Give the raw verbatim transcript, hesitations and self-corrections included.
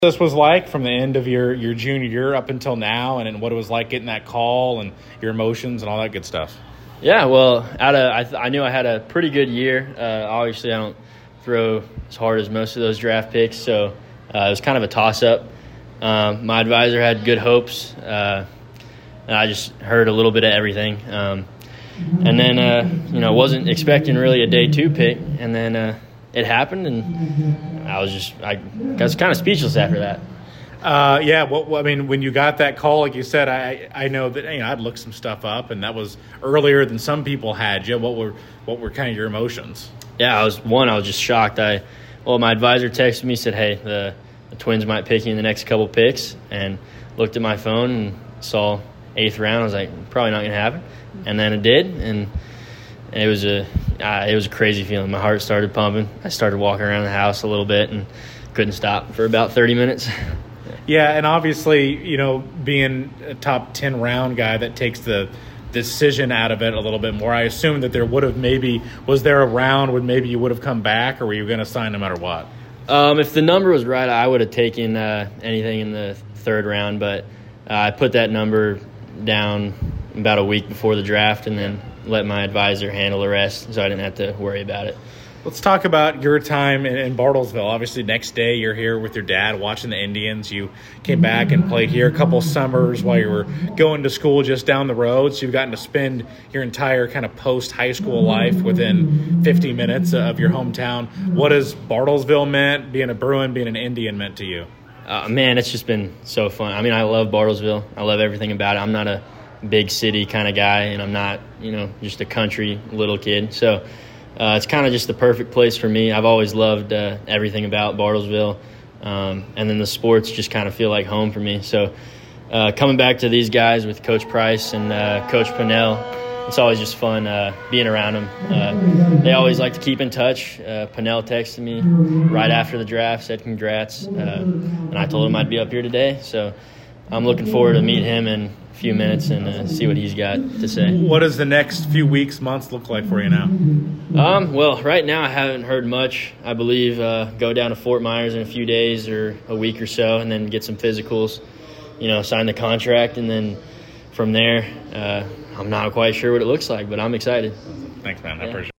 This was like from the end of your, your junior year up until now, and, and what it was like getting that call and your emotions and all that good stuff. Yeah, well, out of, I, th- I knew I had a pretty good year. Uh, obviously, I don't throw as hard as most of those draft picks, so uh, it was kind of a toss-up. Um, my advisor had good hopes, uh, and I just heard a little bit of everything. Um, and then, uh, you know, wasn't expecting really a day two pick, and then uh, it happened, and I was just I was kind of speechless after that. Uh, yeah, well, I mean, when you got that call, like you said, I I know that you know I'd looked some stuff up, and that was earlier than some people had. You, what were what were kind of your emotions? Yeah, I was one. I was just shocked. I well, my advisor texted me, said, "Hey, the, the Twins might pick you in the next couple picks," and looked at my phone and saw eighth round. I was like, probably not going to happen, and then it did, and it was a uh, it was a crazy feeling. My heart started pumping. I started walking around the house a little bit and couldn't stop for about thirty minutes. Yeah, and obviously, you know, being a top ten round guy, that takes the decision out of it a little bit more. I assume that there would have maybe – was there a round when maybe you would have come back, or were you going to sign no matter what? Um, if the number was right, I would have taken uh, anything in the third round, but uh, I put that number down about a week before the draft and then let my advisor handle the rest so I didn't have to worry about it. Let's talk about your time in, in Bartlesville. Obviously, next day you're here with your dad watching the Indians. You came back and played here a couple summers while you were going to school just down the road. So you've gotten to spend your entire kind of post-high school life within fifty minutes of your hometown. What has Bartlesville meant, being a Bruin, being an Indian, meant to you? Uh, man, it's just been so fun. I mean, I love Bartlesville. I love everything about it. I'm not a big city kind of guy, and I'm not, you know, just a country little kid. So Uh, it's kind of just the perfect place for me. I've always loved uh, everything about Bartlesville, um, and then the sports just kind of feel like home for me. So uh, coming back to these guys with Coach Price and uh, Coach Pinnell, it's always just fun uh, being around them. Uh, they always like to keep in touch. Uh, Pinnell texted me right after the draft, said congrats, uh, and I told him I'd be up here today. So I'm looking forward to meet him in a few minutes and uh, see what he's got to say. What does the next few weeks, months look like for you now? Um, well, right now I haven't heard much. I believe uh, go down to Fort Myers in a few days or a week or so and then get some physicals, you know, sign the contract. And then from there, uh, I'm not quite sure what it looks like, but I'm excited. Thanks, man. I yeah. appreciate it.